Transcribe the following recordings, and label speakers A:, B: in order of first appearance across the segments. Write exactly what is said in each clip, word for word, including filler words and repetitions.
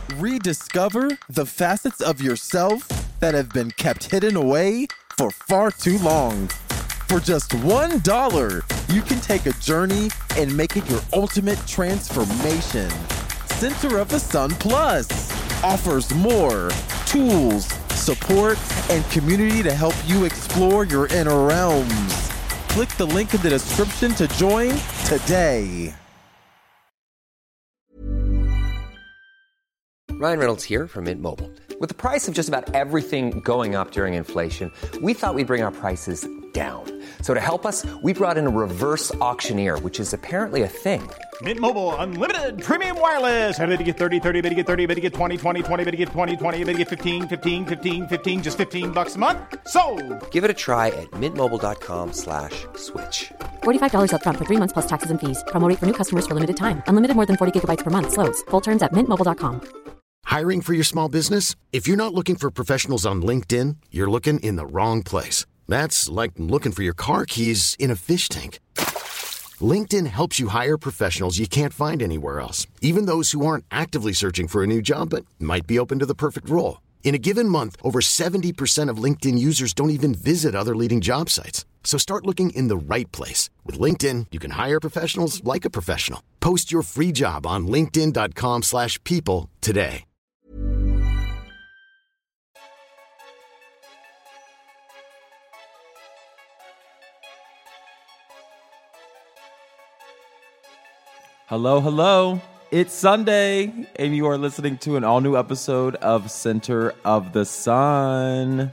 A: Rediscover the facets of yourself that have been kept hidden away for far too long. For just one dollar, you can take a journey and make it your ultimate transformation. Center of the Sun Plus offers more tools, support, and community to help you explore your inner realms. Click the link in the description to join today.
B: Ryan Reynolds here from Mint Mobile. With the price of just about everything going up during inflation, we thought we'd bring our prices down. So to help us, we brought in a reverse auctioneer, which is apparently a thing.
C: Mint Mobile Unlimited Premium Wireless. How to get thirty, thirty, how to get thirty, how to get twenty, twenty, twenty, how to get twenty, twenty, how to get fifteen, fifteen, fifteen, fifteen, just fifteen bucks a month? Sold!
B: Give it a try at mintmobile.com slash switch.
D: forty-five dollars up front for three months plus taxes and fees. Promo rate for new customers for limited time. Unlimited more than forty gigabytes per month. Slows full terms at mint mobile dot com.
E: Hiring for your small business? If you're not looking for professionals on LinkedIn, you're looking in the wrong place. That's like looking for your car keys in a fish tank. LinkedIn helps you hire professionals you can't find anywhere else, even those who aren't actively searching for a new job but might be open to the perfect role. In a given month, over seventy percent of LinkedIn users don't even visit other leading job sites. So start looking in the right place. With LinkedIn, you can hire professionals like a professional. Post your free job on linkedin.com slash people today.
F: Hello, hello. It's Sunday, and you are listening to an all-new episode of Center of the Sun.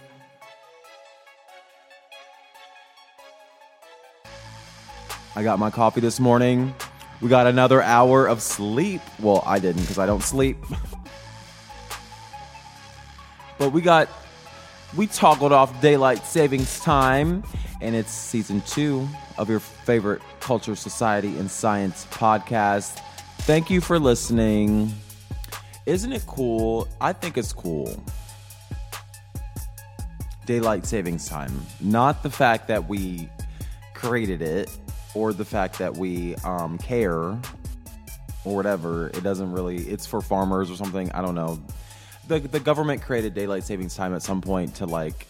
F: I got my coffee this morning. We got another hour of sleep. Well, I didn't because I don't sleep. But we got, we toggled off daylight savings time, and it's season two of your favorite culture, society, and science podcast. Thank you for listening. Isn't it cool? I think it's cool. Daylight savings time. Not the fact that we created it or the fact that we um, care or whatever. It doesn't really, it's for farmers or something. I don't know. The, the government created daylight savings time at some point to like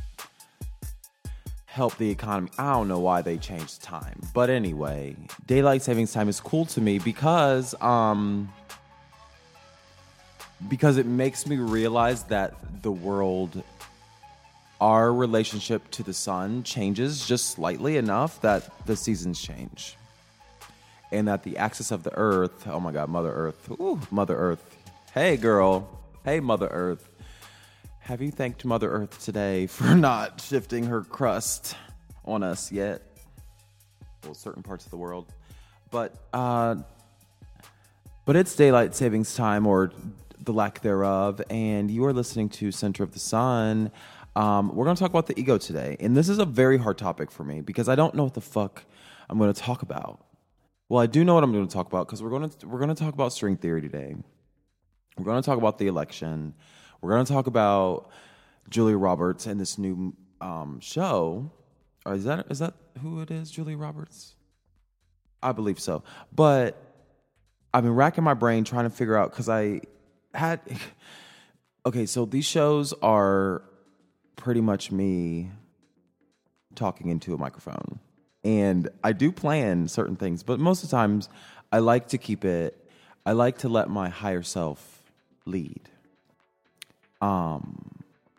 F: help the economy. I don't know why they changed time. But anyway, daylight savings time is cool to me because um because it makes me realize that the world, our relationship to the sun changes just slightly enough that the seasons change. And that the axis of the earth, oh my God, Mother Earth. Ooh, Mother Earth. Hey girl. Hey Mother Earth. Have you thanked Mother Earth today for not shifting her crust on us yet? Well, certain parts of the world. But uh, but it's daylight savings time, or the lack thereof, and you are listening to Center of the Sun. Um, we're going to talk about the ego today. And this is a very hard topic for me because I don't know what the fuck I'm going to talk about. Well, I do know what I'm going to talk about because we're going to we're going to talk about string theory today. We're going to talk about the election. We're going to talk about Julia Roberts and this new um, show. Or is that is that who it is, Julia Roberts? I believe so. But I've been racking my brain trying to figure out, because I had... Okay, so these shows are pretty much me talking into a microphone. And I do plan certain things, but most of the times I like to keep it... I like to let my higher self lead. Um,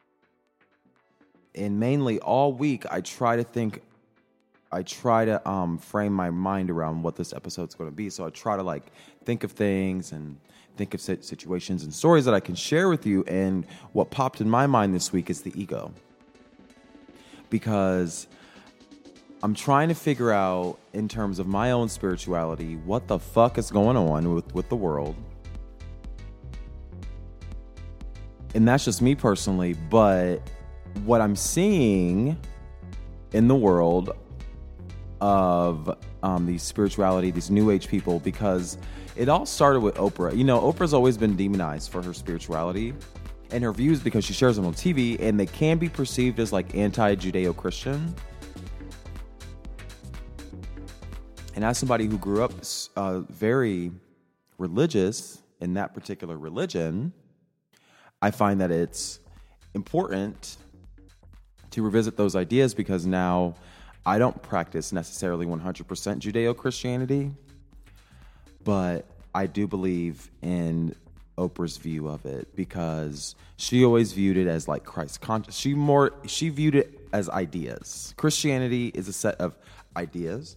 F: and mainly all week, I try to think, I try to um, frame my mind around what this episode's going to be. So I try to like think of things and think of situations and stories that I can share with you. And what popped in my mind this week is the ego. Because I'm trying to figure out, in terms of my own spirituality, what the fuck is going on with, with the world. And that's just me personally, but what I'm seeing in the world of um, these spirituality, these new age people, because it all started with Oprah. You know, Oprah's always been demonized for her spirituality and her views because she shares them on T V, and they can be perceived as like anti-Judeo-Christian. And as somebody who grew up uh, very religious, in that particular religion, I find that it's important to revisit those ideas because now I don't practice necessarily one hundred percent Judeo-Christianity, but I do believe in Oprah's view of it because she always viewed it as like Christ conscious. She more she viewed it as ideas. Christianity is a set of ideas.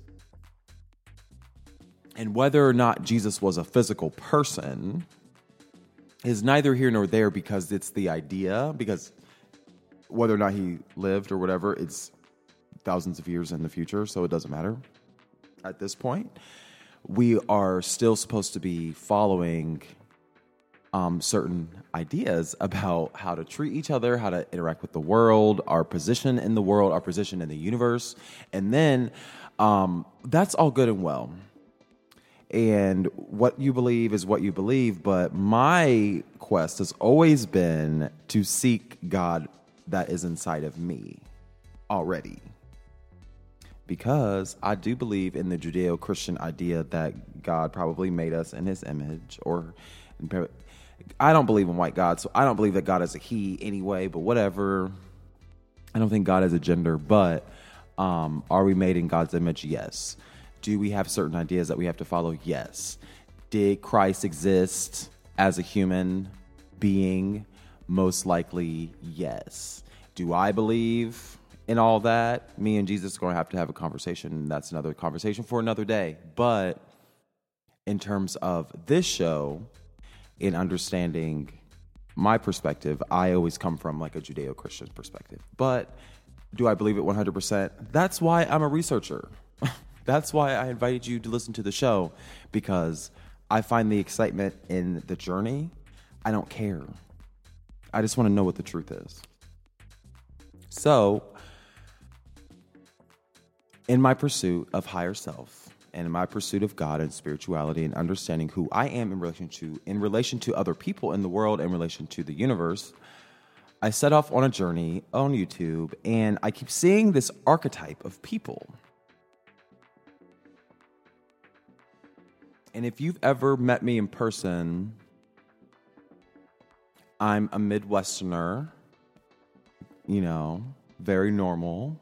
F: And whether or not Jesus was a physical person is neither here nor there because it's the idea, because whether or not he lived or whatever, it's thousands of years in the future, so it doesn't matter at this point. We are still supposed to be following um, certain ideas about how to treat each other, how to interact with the world, our position in the world, our position in the universe. And then um, that's all good and well. And what you believe is what you believe. But my quest has always been to seek God that is inside of me already. Because I do believe in the Judeo-Christian idea that God probably made us in his image. Or I don't believe in white God, so I don't believe that God is a he anyway, but whatever. I don't think God has a gender, but um, are we made in God's image? Yes. Do we have certain ideas that we have to follow? Yes. Did Christ exist as a human being? Most likely, yes. Do I believe in all that? Me and Jesus are going to have to have a conversation, and that's another conversation for another day. But in terms of this show, in understanding my perspective, I always come from like a Judeo-Christian perspective. But do I believe it one hundred percent? That's why I'm a researcher. That's why I invited you to listen to the show, because I find the excitement in the journey. I don't care. I just want to know what the truth is. So, in my pursuit of higher self, and in my pursuit of God and spirituality and understanding who I am in relation to in relation to other people in the world, in relation to the universe, I set off on a journey on YouTube, and I keep seeing this archetype of people. And if you've ever met me in person, I'm a Midwesterner, you know, very normal.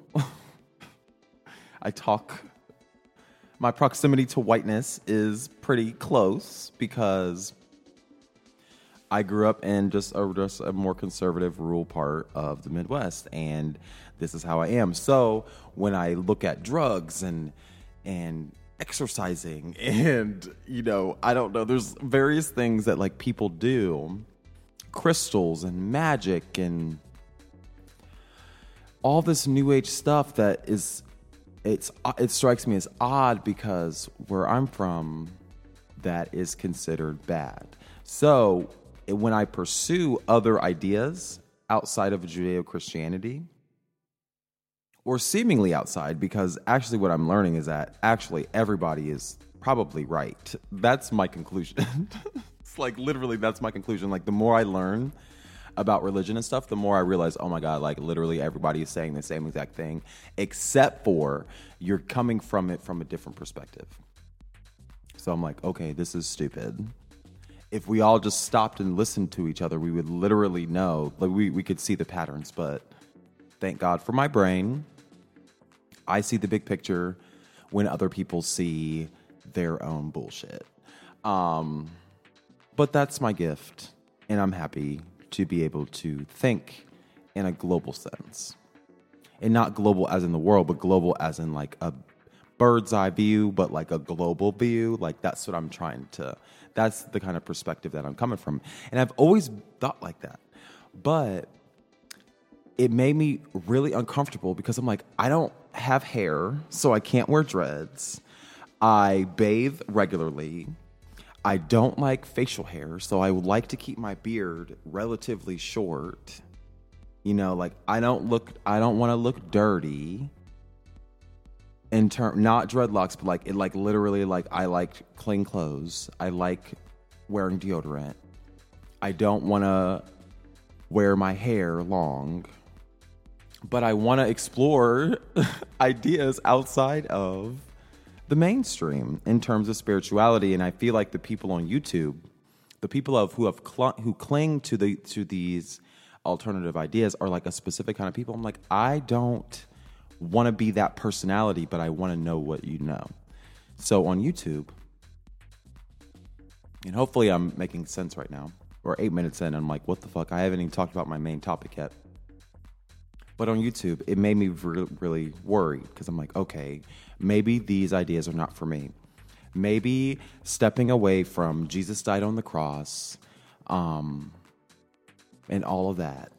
F: I talk, my proximity to whiteness is pretty close because I grew up in just a, just a more conservative rural part of the Midwest, and this is how I am. So when I look at drugs and and exercising and, you know, I don't know, there's various things that like people do, crystals and magic and all this new age stuff that is, it's it strikes me as odd because where I'm from, that is considered bad. So when I pursue other ideas outside of Judeo-Christianity, or seemingly outside, because actually what I'm learning is that actually everybody is probably right. That's my conclusion. It's like literally that's my conclusion. Like the more I learn about religion and stuff, the more I realize, oh my God, like literally everybody is saying the same exact thing, except for you're coming from it from a different perspective. So I'm like, okay, this is stupid. If we all just stopped and listened to each other, we would literally know, like we, we could see the patterns, but thank God for my brain. I see the big picture when other people see their own bullshit. Um, but that's my gift, and I'm happy to be able to think in a global sense. And not global as in the world, but global as in like a bird's eye view, but like a global view. Like that's what I'm trying to, that's the kind of perspective that I'm coming from. And I've always thought like that. But it made me really uncomfortable because I'm like, I don't have hair, so I can't wear dreads. I bathe regularly. I don't like facial hair, so I would like to keep my beard relatively short. You know, like I don't look, I don't want to look dirty. In term, not dreadlocks, but like it, like literally, like I like clean clothes. I like wearing deodorant. I don't want to wear my hair long. But I want to explore ideas outside of the mainstream in terms of spirituality. And I feel like the people on YouTube The people of who have cl- who cling to the to these alternative ideas are like a specific kind of people. I'm like, I don't want to be that personality, but I want to know what you know. So on YouTube, and hopefully I'm making sense right now. We're eight minutes in, and I'm like, what the fuck? I haven't even talked about my main topic yet. But on YouTube, it made me re- really worried because I'm like, okay, maybe these ideas are not for me. Maybe stepping away from Jesus died on the cross, um, and all of that.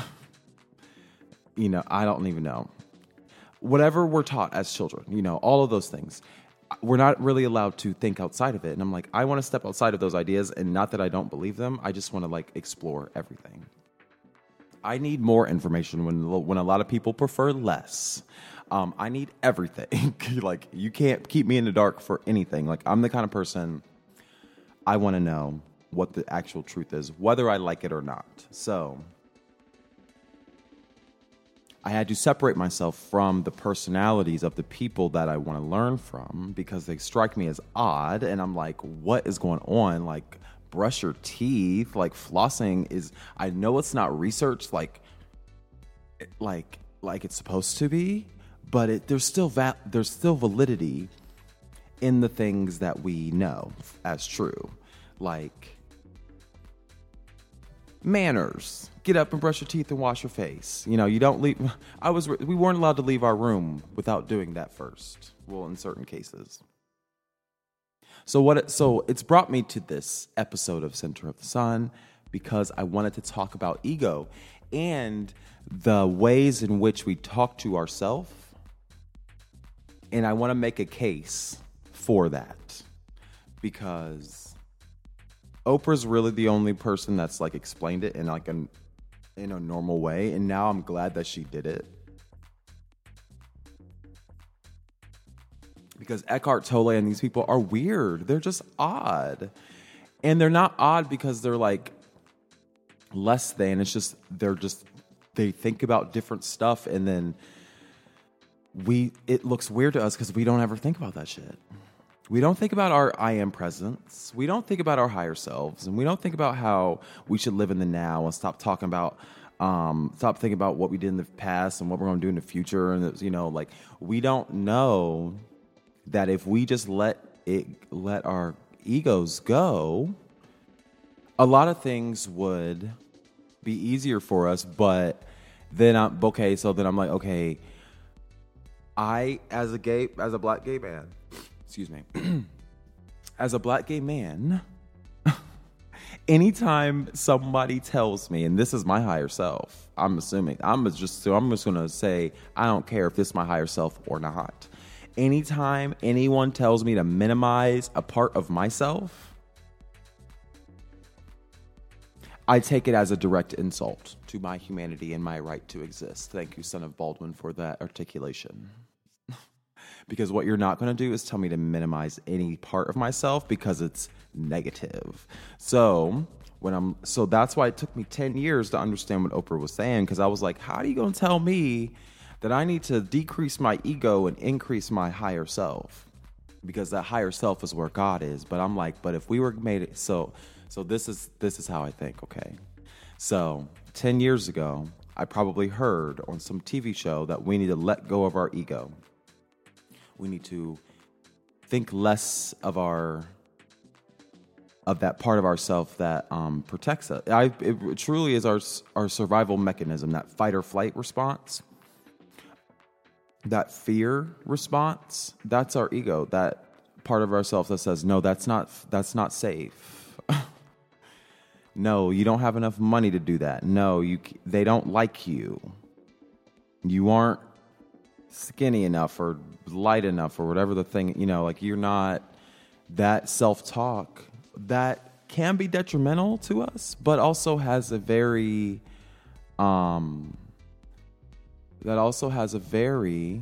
F: You know, I don't even know. Whatever we're taught as children, you know, all of those things. We're not really allowed to think outside of it. And I'm like, I want to step outside of those ideas, and not that I don't believe them. I just want to like explore everything. I need more information when when a lot of people prefer less. Um, I need everything. Like, you can't keep me in the dark for anything. Like, I'm the kind of person, I want to know what the actual truth is, whether I like it or not. So I had to separate myself from the personalities of the people that I want to learn from because they strike me as odd. And I'm like, what is going on? Like, brush your teeth. Like, flossing is, I know it's not research like, like, like it's supposed to be, but it, there's still va- there's still validity in the things that we know as true. Like, manners. Get up and brush your teeth and wash your face. You know, you don't leave. I was. We weren't allowed to leave our room without doing that first. Well, in certain cases. So what? It, so it's brought me to this episode of Center of the Sun because I wanted to talk about ego and the ways in which we talk to ourselves, and I want to make a case for that because Oprah's really the only person that's like explained it in like an in a normal way, and now I'm glad that she did it. Because Eckhart Tolle and these people are weird. They're just odd. And they're not odd because they're like less than. It's just they're just they think about different stuff, and then we it looks weird to us because we don't ever think about that shit. We don't think about our I am presence. We don't think about our higher selves. And we don't think about how we should live in the now and stop talking about, um, stop thinking about what we did in the past and what we're going to do in the future. And, you know, like, we don't know that if we just let it, let our egos go, a lot of things would be easier for us. But then I'm, okay, so then I'm like, okay, I, as a gay, as a black gay man, excuse me, as a black gay man, anytime somebody tells me, and this is my higher self, I'm assuming, I'm just, so I'm just going to say, I don't care if this is my higher self or not. Anytime anyone tells me to minimize a part of myself, I take it as a direct insult to my humanity and my right to exist. Thank you, son of Baldwin, for that articulation. Because what you're not going to do is tell me to minimize any part of myself because it's negative. So when I'm, so that's why it took me ten years to understand what Oprah was saying. Because I was like, how are you going to tell me that I need to decrease my ego and increase my higher self? Because that higher self is where God is. But I'm like, but if we were made it, so, so this is, this is how I think. Okay. So ten years ago, I probably heard on some T V show that we need to let go of our ego. We need to think less of our of that part of ourself that um, protects us. I, it truly is our our survival mechanism, that fight or flight response, that fear response. That's our ego, that part of ourselves that says, "No, that's not that's not safe." No, you don't have enough money to do that. No, you they don't like you. You aren't skinny enough or light enough or whatever the thing, you know, like you're not, that self-talk that can be detrimental to us, but also has a very, um, that also has a very,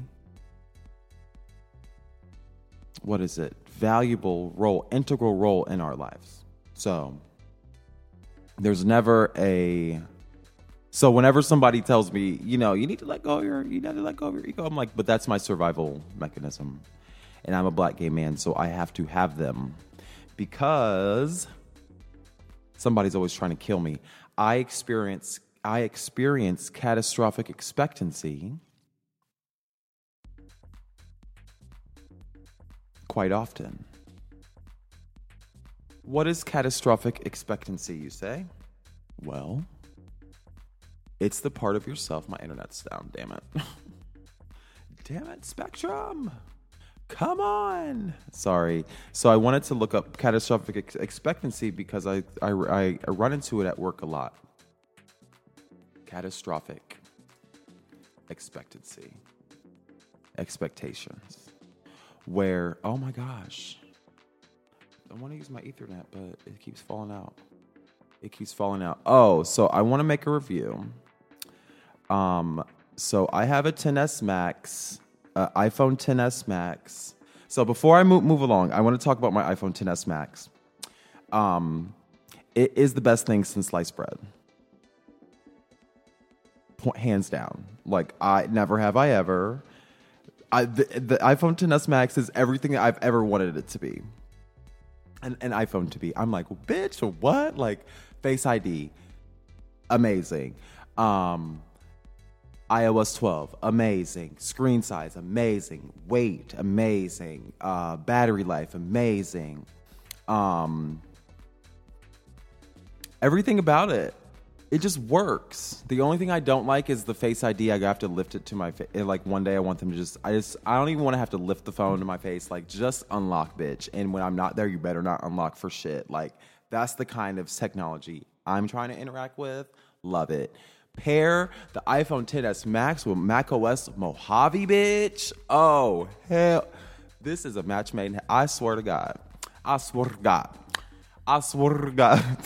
F: what is it? Valuable role, integral role in our lives. So there's never a, So whenever somebody tells me, you know, you need to let go of your, you need to let go of your ego, I'm like, but that's my survival mechanism. And I'm a black gay man, so I have to have them. Because Somebody's always trying to kill me. I experience I experience catastrophic expectancy quite often. What is catastrophic expectancy, you say? Well, it's the part of yourself. My internet's down, damn it. Damn it, Spectrum. Come on. Sorry. So I wanted to look up catastrophic ex- expectancy because I, I, I, I run into it at work a lot. Catastrophic expectancy. Expectations. Where, oh my gosh. I want to use my Ethernet, but it keeps falling out. It keeps falling out. Oh, so I want to make a review. Um, so I have a X S Max, uh, iPhone X S Max. So before I move, move along, I want to talk about my iPhone X S Max. Um, it is the best thing since sliced bread. Point, hands down. Like, I never have I ever. I, the, the iPhone X S Max is everything that I've ever wanted it to be. An, an iPhone to be. I'm like, bitch, what? Like, Face I D, amazing. Um, iOS twelve, amazing. Screen size, amazing. Weight, amazing. Uh, battery life, amazing. Um, everything about it. It just works. The only thing I don't like is the Face I D. I have to lift it to my face. Like one day I want them to just, I just, I don't even want to have to lift the phone to my face. Like just unlock, bitch. And when I'm not there, you better not unlock for shit. Like that's the kind of technology I'm trying to interact with. Love it. Pair the iPhone X S Max with macOS Mojave, bitch. Oh, hell. This is a match made in, I swear to God. I swear to God. I swear to God.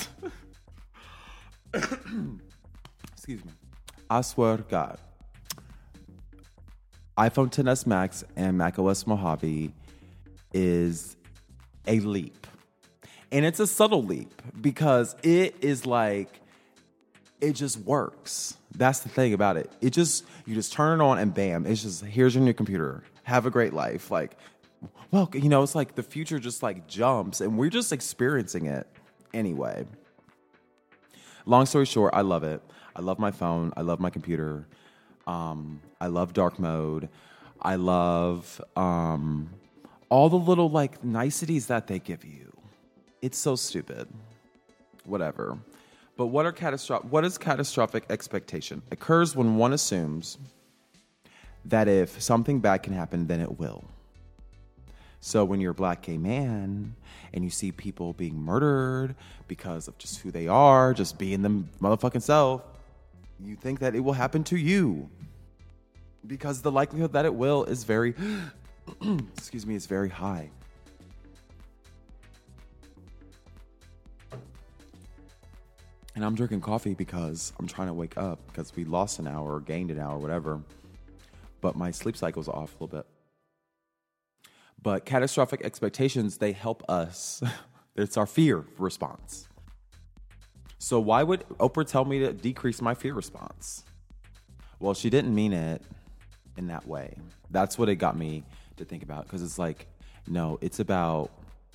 F: Excuse me. I swear to God. iPhone X S Max and macOS Mojave is a leap. And it's a subtle leap because it is like, it just works. That's the thing about it. It just, you just turn it on and bam, it's just, here's your new computer. Have a great life. Like, well, you know, it's like the future just like jumps and we're just experiencing it anyway. Long story short, I love it. I love my phone. I love my computer. Um, I love dark mode. I love um, all the little like niceties that they give you. It's so stupid. Whatever. But what are catastrophic? What is catastrophic expectation? It occurs when one assumes that if something bad can happen, then it will. So when you're a black gay man and you see people being murdered because of just who they are, just being them motherfucking self, you think that it will happen to you. Because the likelihood that it will is very, excuse me, is very high. And I'm drinking coffee because I'm trying to wake up because we lost an hour or gained an hour, whatever. But my sleep cycle's off a little bit. But catastrophic expectations, they help us. It's our fear response. So why would Oprah tell me to decrease my fear response? Well, she didn't mean it in that way. That's what it got me to think about. Because it's like, no, it's about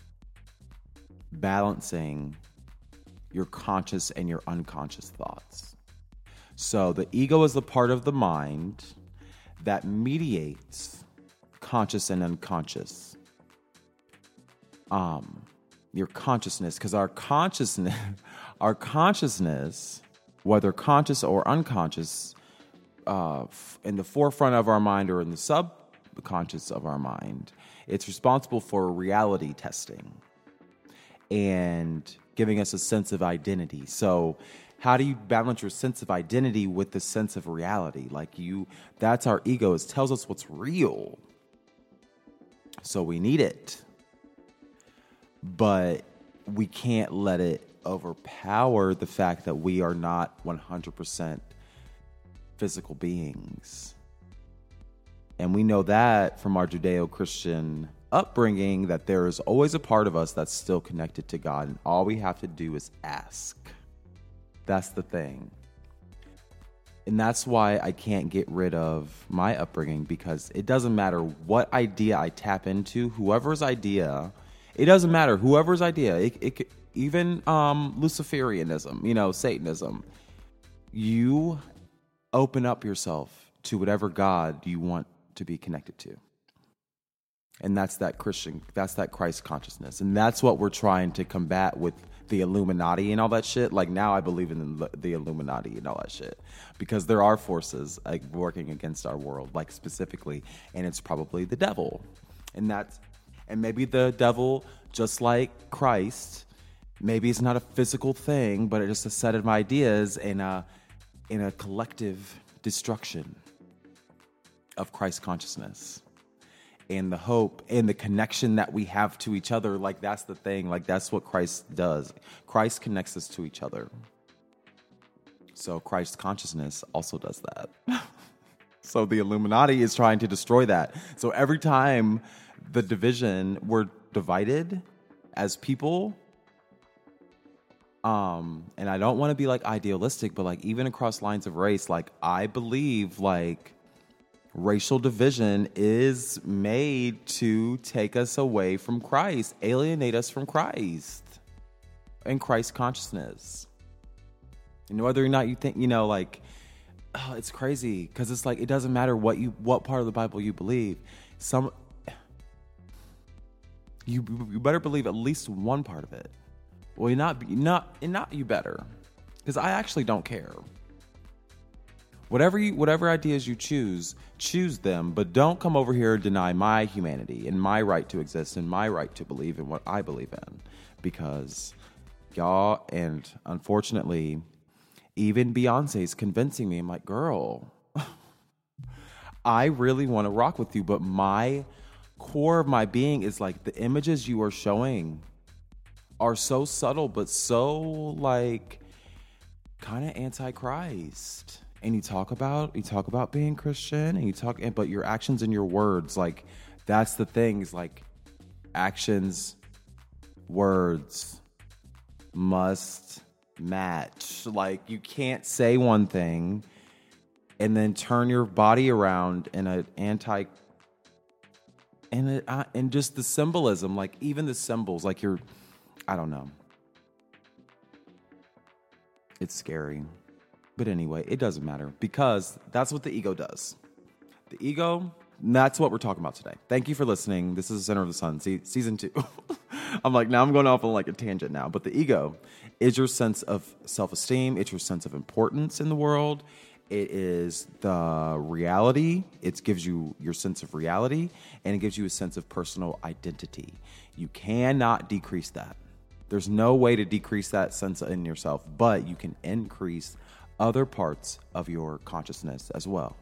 F: balancing your conscious and your unconscious thoughts. So the ego is the part of the mind that mediates conscious and unconscious. Um, your consciousness, because our consciousness, our consciousness, whether conscious or unconscious, uh, in the forefront of our mind or in the subconscious of our mind, it's responsible for reality testing and giving us a sense of identity. So how do you balance your sense of identity with the sense of reality? Like you, that's our ego. It tells us what's real. So we need it. But we can't let it overpower the fact that we are not one hundred percent physical beings. And we know that from our Judeo-Christian upbringing that there is always a part of us that's still connected to God. And all we have to do is ask. That's the thing. And that's why I can't get rid of my upbringing, because it doesn't matter what idea I tap into, whoever's idea, it doesn't matter, whoever's idea, it, it, even um, Luciferianism, you know, Satanism. You open up yourself to whatever God you want to be connected to. And that's that Christian, that's that Christ consciousness. And that's what we're trying to combat with the Illuminati and all that shit. Like now I believe in the, the Illuminati and all that shit. Because there are forces like working against our world, like specifically, and it's probably the devil. And that's, and maybe the devil, just like Christ, maybe it's not a physical thing, but it's just a set of ideas and a, in a collective destruction of Christ consciousness. And the hope and the connection that we have to each other, like that's the thing. Like that's what Christ does. Christ connects us to each other. So Christ consciousness also does that. So the Illuminati is trying to destroy that. So every time the division, we're divided as people. Um, and I don't want to be like idealistic, but like even across lines of race, like I believe like racial division is made to take us away from Christ, alienate us from Christ and Christ consciousness. And whether or not you think, you know, like, oh, it's crazy because it's like, it doesn't matter what you, what part of the Bible you believe. Some, you, you better believe at least one part of it. Well, you're not, not, not you better, because I actually don't care. Whatever you, whatever ideas you choose, choose them, but don't come over here and deny my humanity and my right to exist and my right to believe in what I believe in. Because y'all, and unfortunately, even Beyonce's convincing me. I'm like, girl, I really want to rock with you, but my core of my being is like the images you are showing are so subtle, but so like kind of anti-Christ. And you talk about you talk about being Christian, and you talk, but your actions and your words, like that's the thing. Is like actions, words must match. Like you can't say one thing and then turn your body around in an anti. And it, uh, and just the symbolism, like even the symbols, like you're, I don't know. It's scary. But anyway, it doesn't matter because that's what the ego does. The ego, that's what we're talking about today. Thank you for listening. This is Center of the Sun, see, season two. I'm like, now I'm going off on like a tangent now. But the ego is your sense of self-esteem. It's your sense of importance in the world. It is the reality. It gives you your sense of reality, and it gives you a sense of personal identity. You cannot decrease that. There's no way to decrease that sense in yourself, but you can increase other parts of your consciousness as well.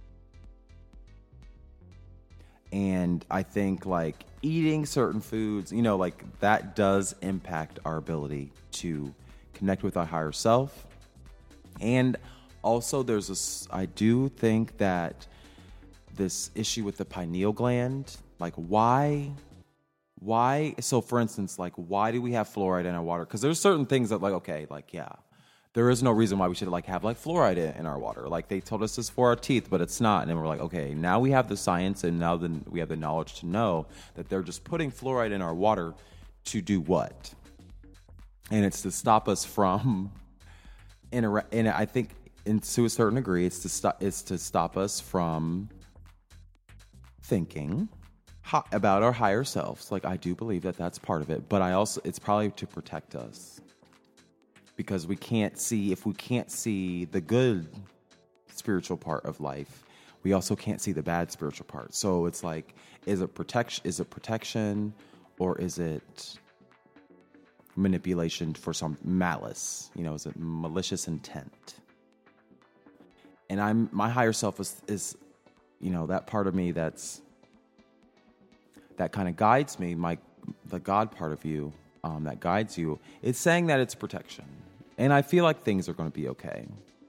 F: And I think like eating certain foods, you know, like that does impact our ability to connect with our higher self. And also there's this, I do think that this issue with the pineal gland, like why, why, so for instance, like why do we have fluoride in our water? Because there's certain things that like, okay, like, yeah, there is no reason why we should like have like fluoride in, in our water. Like they told us this for our teeth, but it's not. And then we're like, okay, now we have the science and now then we have the knowledge to know that they're just putting fluoride in our water to do what? And it's to stop us from, intera- and I think in, to a certain degree, it's to stop, it's to stop us from thinking ho- about our higher selves. Like I do believe that that's part of it, but I also, it's probably to protect us. Because we can't see, if we can't see the good spiritual part of life, we also can't see the bad spiritual part. So it's like, is it protection? Is it protection, or is it manipulation for some malice? You know, is it malicious intent? And I'm my higher self is, is you know, that part of me that's that kind of guides me. My the God part of you um, that guides you. It's saying that it's protection. And I feel like things are going to be okay.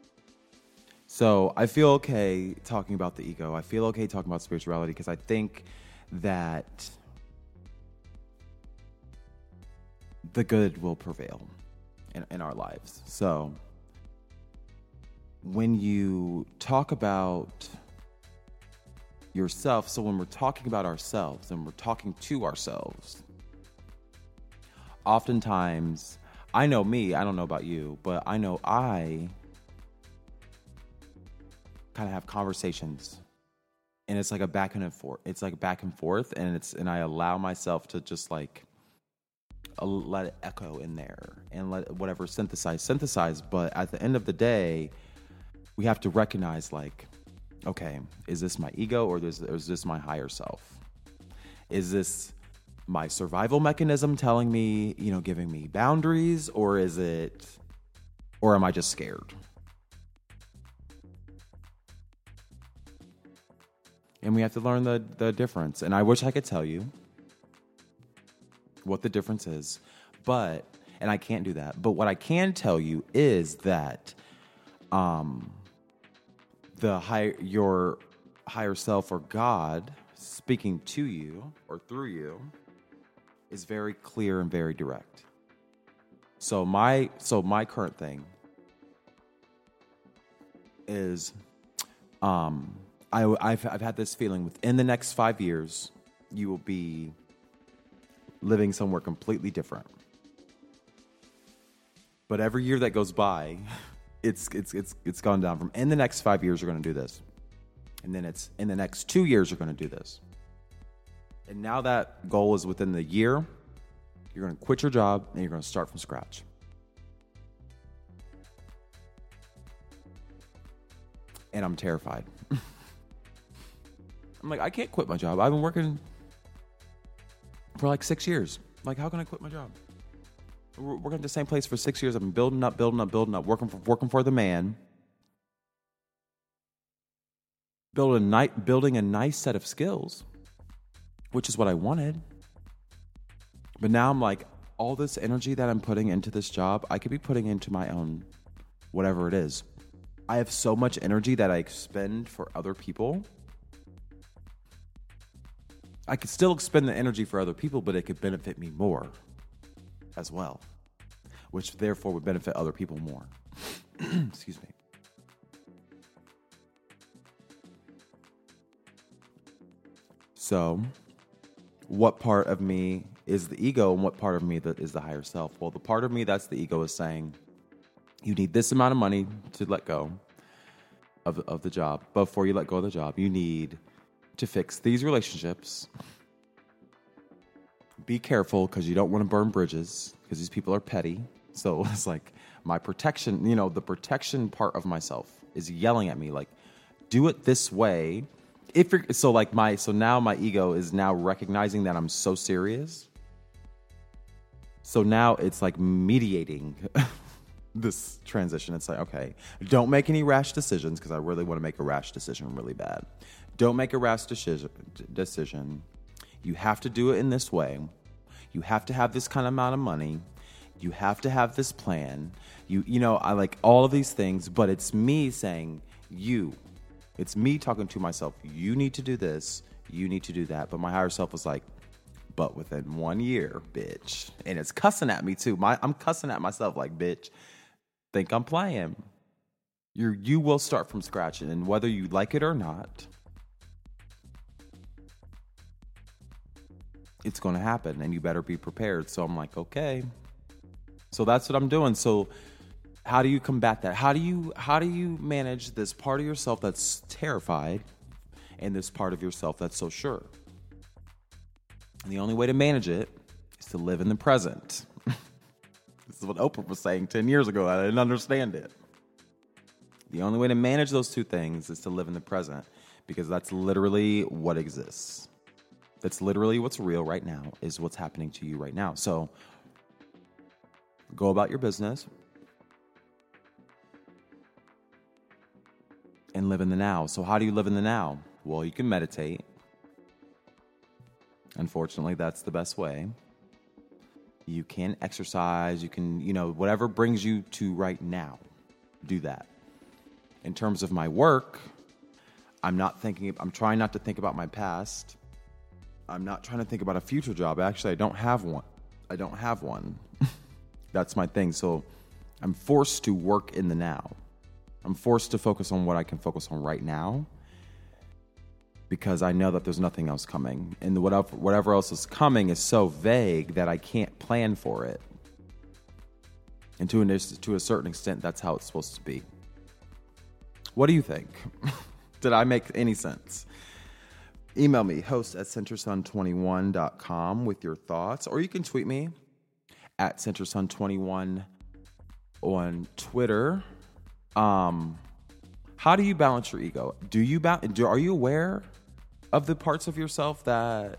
F: So I feel okay talking about the ego. I feel okay talking about spirituality because I think that the good will prevail in, in our lives. So when you talk about yourself, so when we're talking about ourselves and we're talking to ourselves, oftentimes, I know me, I don't know about you, but I know I kind of have conversations, and it's like a back and forth. It's like back and forth, and it's and I allow myself to just like uh, let it echo in there and let whatever synthesize synthesize. But at the end of the day, we have to recognize, like, okay, is this my ego or is, or is this my higher self? Is this my survival mechanism telling me, you know, giving me boundaries, or is it, or am I just scared? And we have to learn the, the difference. And I wish I could tell you what the difference is, but, and I can't do that. But what I can tell you is that um, the higher, your higher self or God speaking to you or through you is very clear and very direct. So my, so my current thing is, um, I, I've, I've had this feeling within the next five years, you will be living somewhere completely different. But every year that goes by, it's it's it's it's gone down from in the next five years you're going to do this, and then it's in the next two years you're going to do this. And now that goal is within the year, you're going to quit your job and you're going to start from scratch. And I'm terrified. I'm like, I can't quit my job. I've been working for like six years. Like, how can I quit my job? We're working at the same place for six years. I've been building up, building up, building up, working for, working for the man. Building a, ni- building a nice set of skills, which is what I wanted. But now I'm like, all this energy that I'm putting into this job, I could be putting into my own, whatever it is. I have so much energy that I expend for other people. I could still expend the energy for other people, but it could benefit me more as well, which therefore would benefit other people more. Excuse me. So, what part of me is the ego and what part of me that is the higher self? Well, the part of me that's the ego is saying, you need this amount of money to let go of, of the job. Before you let go of the job, you need to fix these relationships. Be careful because you don't want to burn bridges because these people are petty. So it's like my protection, you know, the protection part of myself is yelling at me like, do it this way. If you're, so like my, so now my ego is now recognizing that I'm so serious. So now it's like mediating this transition. It's like, okay, don't make any rash decisions because I really want to make a rash decision really bad. Don't make a rash decision. You have to do it in this way. You have to have this kind of amount of money. You have to have this plan. You, you know, I like all of these things, but it's me saying, you, it's me talking to myself. You need to do this. You need to do that. But my higher self was like, but within one year, bitch. And it's cussing at me too. My, I'm cussing at myself like, bitch, think I'm playing. You're, you will start from scratch. And whether you like it or not, it's going to happen and you better be prepared. So I'm like, okay. So that's what I'm doing. So how do you combat that? How do you, how do you manage this part of yourself that's terrified and this part of yourself that's so sure? And the only way to manage it is to live in the present. This is what Oprah was saying ten years ago. I didn't understand it. The only way to manage those two things is to live in the present because that's literally what exists. That's literally what's real right now, is what's happening to you right now. So go about your business and live in the now. So how do you live in the now? Well, you can meditate. Unfortunately, that's the best way. You can exercise. You can, you know, whatever brings you to right now, do that. In terms of my work, I'm not thinking, I'm trying not to think about my past. I'm not trying to think about a future job. Actually, I don't have one. I don't have one. That's my thing. So I'm forced to work in the now. I'm forced to focus on what I can focus on right now. because I know that there's nothing else coming. And whatever, whatever else is coming is so vague that I can't plan for it. And to, an, to a certain extent, that's how it's supposed to be. What do you think? Did I make any sense? Email me, host at centersun twenty-one dot com with your thoughts. Or you can tweet me at centersun twenty-one on Twitter. Um, how do you balance your ego? Do you ba- do, Are you aware of the parts of yourself that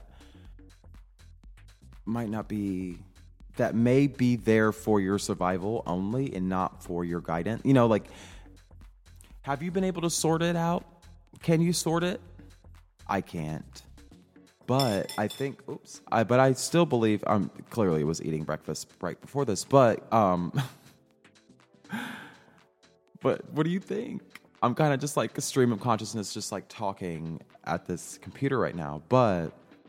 F: might not be, that may be there for your survival only and not for your guidance? You know, like, have you been able to sort it out? Can you sort it? I can't. But I think, oops, I, but I still believe, um, clearly was eating breakfast right before this, but, um, but what do you think? I'm kind of just like a stream of consciousness, just like talking at this computer right now. But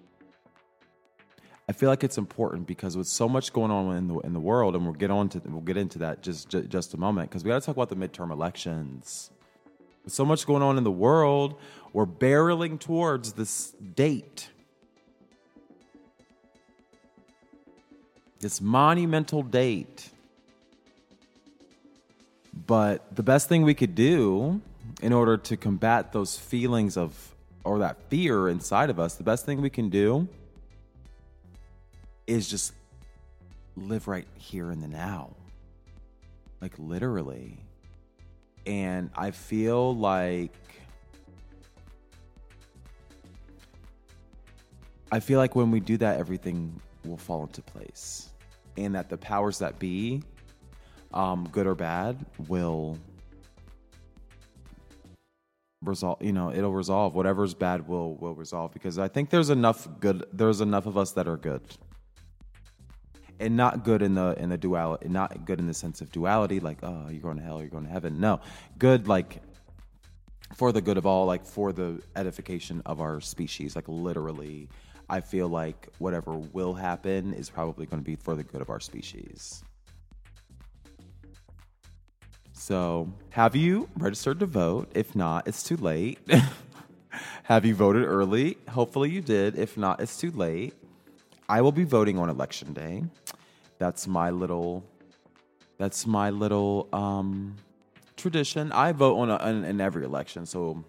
F: I feel like it's important because with so much going on in the in the world, and we'll get on to we'll get into that just just, just a moment, because we got to talk about the midterm elections. With so much going on in the world, we're barreling towards this date, this monumental date. But the best thing we could do in order to combat those feelings of, or that fear inside of us, the best thing we can do is just live right here in the now. Like literally. And I feel like, I feel like when we do that, everything will fall into place. And that the powers that be, Um, good or bad, will resolve. You know, it'll resolve. Whatever's bad will will resolve, because I think there's enough good. There's enough of us that are good, and not good in the in the duality. Not good in the sense of duality, like oh, you're going to hell, you're going to heaven. No, good like for the good of all, like for the edification of our species. Like literally, I feel like whatever will happen is probably going to be for the good of our species. So, have you registered to vote? If not, it's too late. Have you voted early? Hopefully you did. If not, it's too late. I will be voting on election day. That's my little, that's my little um, tradition. I vote on a, in, in every election, so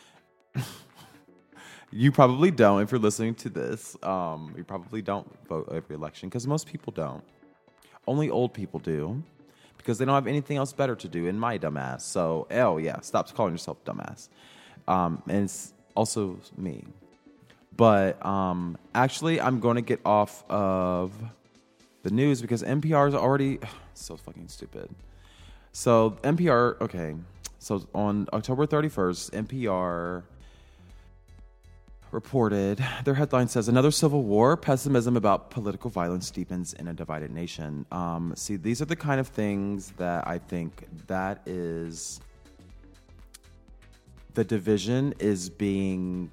F: you probably don't if you're listening to this. Um, you probably don't vote every election because most people don't. Only old people do. Because they don't have anything else better to do, in my dumbass. So, oh yeah, stop calling yourself dumbass. Um, and it's also me. But um, actually, I'm going to get off of the news because N P R is already so fucking stupid. So N P R, okay. So on October thirty-first, N P R reported, their headline says, another civil war, pessimism about political violence deepens in a divided nation. Um, see, these are the kind of things that I think that is, the division is being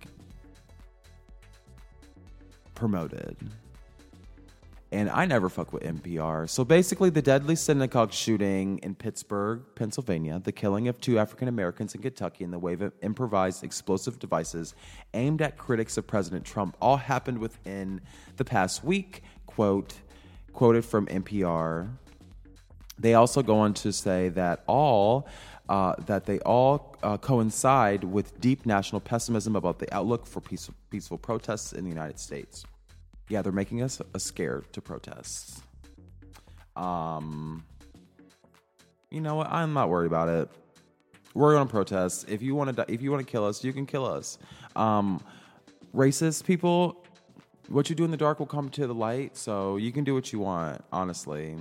F: promoted. And I never fuck with N P R. So basically, the deadly synagogue shooting in Pittsburgh, Pennsylvania, the killing of two African Americans in Kentucky, and the wave of improvised explosive devices aimed at critics of President Trump all happened within the past week. Quote, quoted from N P R. They also go on to say that all uh, that they all uh, coincide with deep national pessimism about the outlook for peaceful, peaceful protests in the United States. Yeah, they're making us scared to protest. Um, you know what? I'm not worried about it. We're going to protest. If you want to, if you want to kill us, you can kill us. Um, racist people, what you do in the dark will come to the light. So you can do what you want, honestly.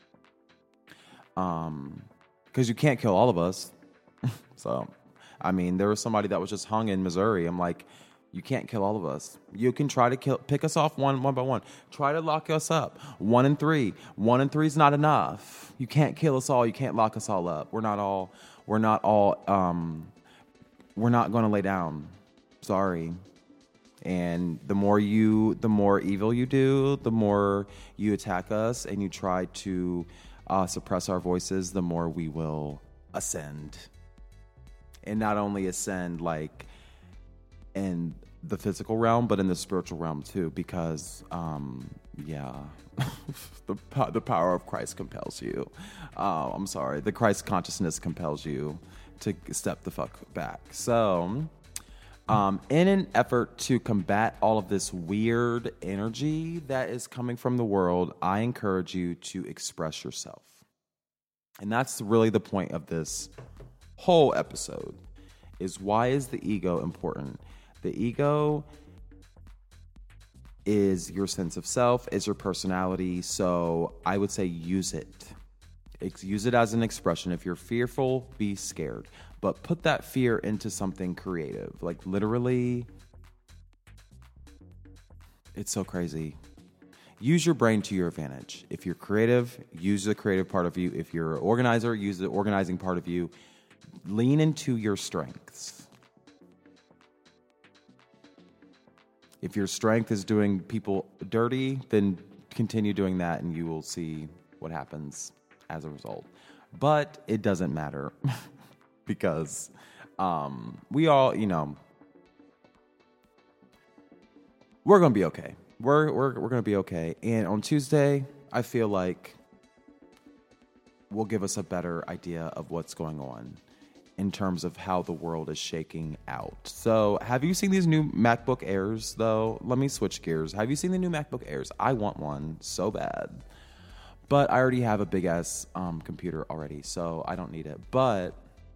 F: Um, because you can't kill all of us. So, I mean, there was somebody that was just hung in Missouri. I'm like, you can't kill all of us. You can try to kill, pick us off one, one by one. Try to lock us up. One and three. One and three is not enough. You can't kill us all. You can't lock us all up. We're not all, we're not all, um, we're not going to lay down. Sorry. And the more you, the more evil you do, the more you attack us and you try to uh, suppress our voices, the more we will ascend. And not only ascend, like, and the physical realm, but in the spiritual realm too, because, um, yeah, the the power of Christ compels you. Uh, I'm sorry, the Christ consciousness compels you to step the fuck back. So, um, in an effort to combat all of this weird energy that is coming from the world, I encourage you to express yourself. And that's really the point of this whole episode, is why is the ego important? The ego is your sense of self, is your personality. So I would say use it. Use it as an expression. If you're fearful, be scared. But put that fear into something creative. Like literally, it's so crazy. Use your brain to your advantage. If you're creative, use the creative part of you. If you're an organizer, use the organizing part of you. Lean into your strengths. If your strength is doing people dirty, then continue doing that and you will see what happens as a result. But it doesn't matter because um, we all, you know, we're going to be okay. We're, we're, we're going to be okay. And on Tuesday, I feel like will give us a better idea of what's going on in terms of how the world is shaking out. So have you seen these new MacBook Airs, though? Let me switch gears. Have you seen the new MacBook Airs? I want one so bad. But I already have a big-ass um, computer already, so I don't need it. But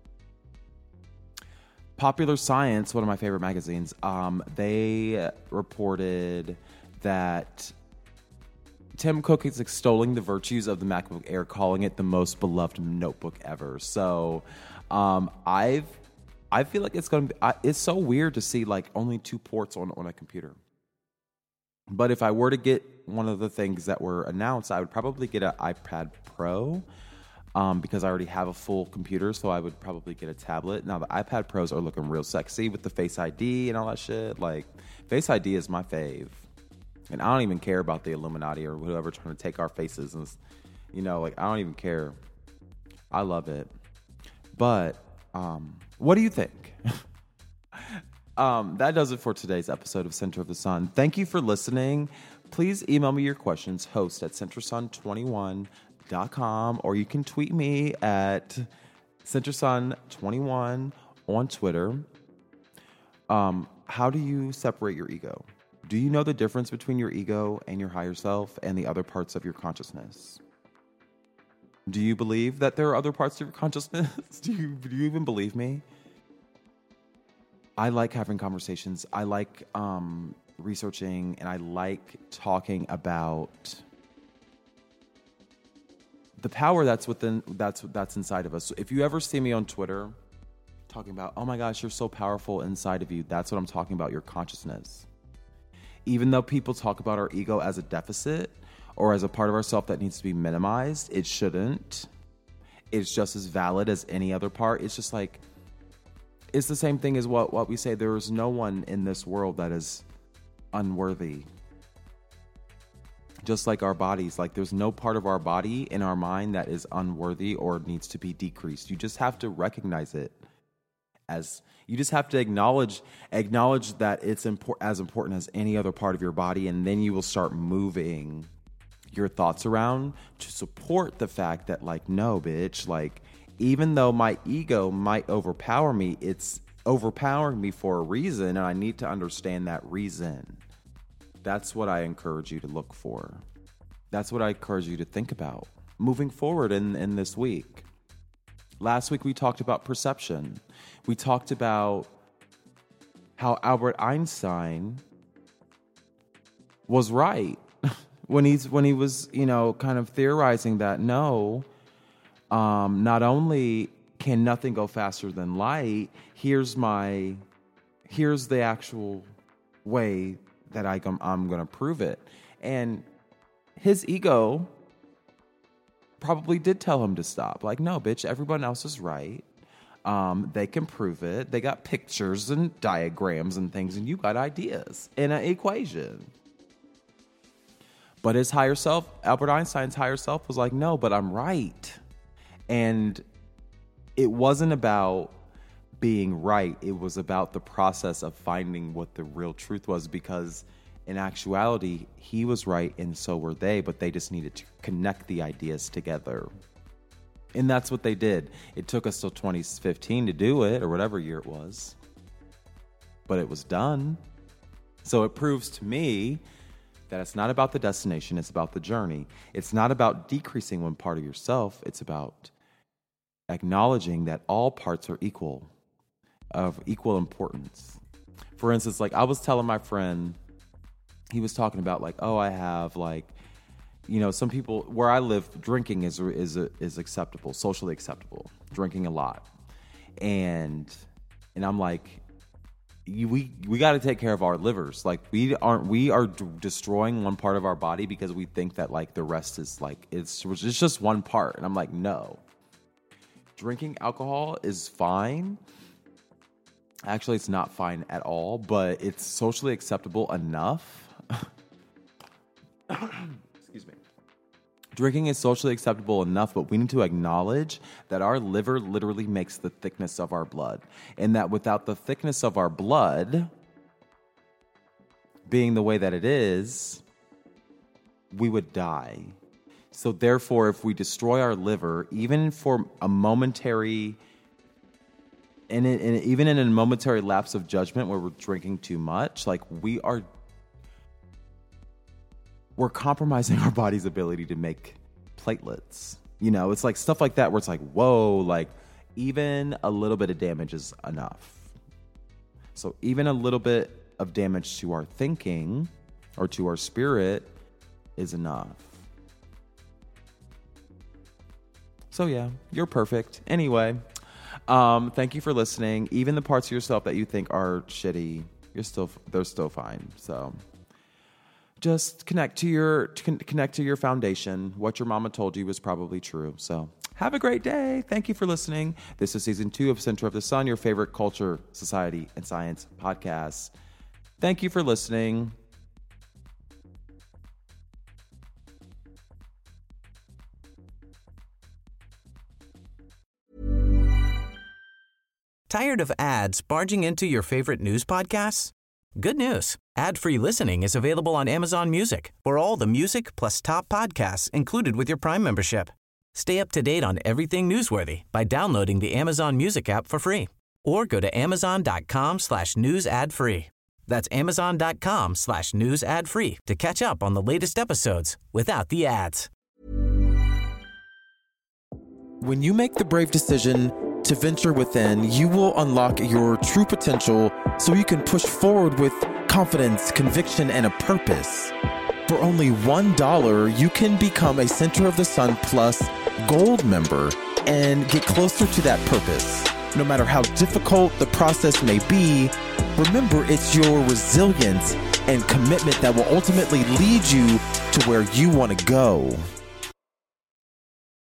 F: Popular Science, one of my favorite magazines, um, they reported that Tim Cook is extolling the virtues of the MacBook Air, calling it the most beloved notebook ever. So um, I've, I feel like it's going to be, I, it's so weird to see like only two ports on, on a computer. But if I were to get one of the things that were announced, I would probably get an iPad Pro um, because I already have a full computer. So I would probably get a tablet. Now the iPad Pros are looking real sexy with the Face I D and all that shit. Like Face I D is my fave. And I don't even care about the Illuminati or whoever trying to take our faces. And, you know, like, I don't even care. I love it. But um, what do you think? um, that does it for today's episode of Center of the Sun. Thank you for listening. Please email me your questions, host at centersun twenty-one dot com, or you can tweet me at centersun twenty-one on Twitter. Um, how do you separate your ego? Do you know the difference between your ego and your higher self and the other parts of your consciousness? Do you believe that there are other parts of your consciousness? do you do you even believe me? I like having conversations. I like um, researching, and I like talking about the power that's within that's that's inside of us. So if you ever see me on Twitter talking about, oh my gosh, you're so powerful inside of you, that's what I'm talking about, your consciousness. Even though people talk about our ego as a deficit or as a part of ourself that needs to be minimized, it shouldn't. It's just as valid as any other part. It's just like, it's the same thing as what, what we say. There is no one in this world that is unworthy. Just like our bodies, like there's no part of our body in our mind that is unworthy or needs to be decreased. You just have to recognize it. As you just have to acknowledge acknowledge that it's impor- as important as any other part of your body, and then you will start moving your thoughts around to support the fact that, like, no, bitch, like, even though my ego might overpower me, it's overpowering me for a reason, and I need to understand that reason. That's what I encourage you to look for. That's what I encourage you to think about moving forward in, in this week. Last week, we talked about perception. We talked about how Albert Einstein was right when he's when he was, you know, kind of theorizing that no, um, not only can nothing go faster than light, here's my, here's the actual way that I, I'm going to prove it. And his ego probably did tell him to stop. Like, no, bitch, everyone else is right. Um, they can prove it. They got pictures and diagrams and things, and you got ideas in an equation. But his higher self, Albert Einstein's higher self, was like, no, but I'm right. And it wasn't about being right. It was about the process of finding what the real truth was, because in actuality, he was right and so were they, but they just needed to connect the ideas together. And that's what they did. It took us till twenty fifteen to do it, or whatever year it was. But it was done. So it proves to me that it's not about the destination, it's about the journey. It's not about decreasing one part of yourself, it's about acknowledging that all parts are equal, of equal importance. For instance, like I was telling my friend, he was talking about like, oh, I have like, you know, some people where I live, drinking is is is acceptable, socially acceptable, drinking a lot, and and I'm like, you, we we got to take care of our livers. Like we aren't we are d- destroying one part of our body because we think that like the rest is like it's it's just one part, and I'm like, no. Drinking alcohol is fine. Actually, it's not fine at all, but it's socially acceptable enough. Excuse me. Drinking is socially acceptable enough, but we need to acknowledge that our liver literally makes the thickness of our blood. And that without the thickness of our blood being the way that it is, we would die. So therefore, if we destroy our liver, even for a momentary, and, it, and even in a momentary lapse of judgment where we're drinking too much, like we are, we're compromising our body's ability to make platelets. You know, it's like stuff like that where it's like, whoa, like even a little bit of damage is enough. So even a little bit of damage to our thinking or to our spirit is enough. So yeah, you're perfect. Anyway, um, thank you for listening. Even the parts of yourself that you think are shitty, you're still they're still fine. So just connect to your connect to your foundation. What your mama told you was probably true. So have a great day. Thank you for listening. This is season two of Center of the Sun, your favorite culture, society, and science podcast. Thank you for listening.
G: Tired of ads barging into your favorite news podcasts? Good news. Ad-free listening is available on Amazon Music for all the music plus top podcasts included with your Prime membership. Stay up to date on everything newsworthy by downloading the Amazon Music app for free or go to amazon.com slash news ad free. That's amazon.com slash news ad free to catch up on the latest episodes without the ads.
A: When you make the brave decision to venture within, you will unlock your true potential so you can push forward with confidence, conviction, and a purpose. For only one dollar, you can become a Center of the Sun Plus Gold member and get closer to that purpose. No matter how difficult the process may be, remember it's your resilience and commitment that will ultimately lead you to where you want to go.